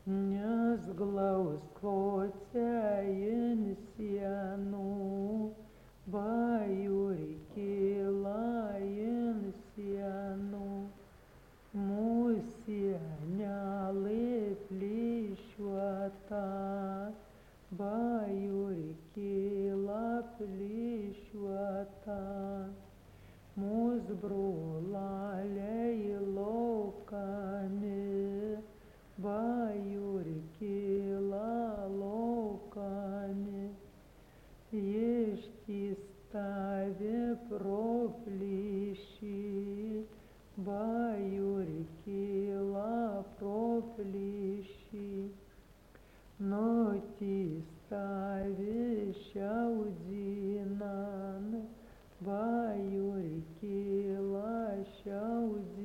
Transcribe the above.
Nes glauskociain sienų, bajuri kilain sienų, musienelai plyšiuota, bajuri kila plyšiuota, mūs brolaliai laukami, bajuri kila laukami, ištistavi pro plyšį, bajuri kila pro plyšį, nutistavi šiaudinan, bajuri kila šiaudinan.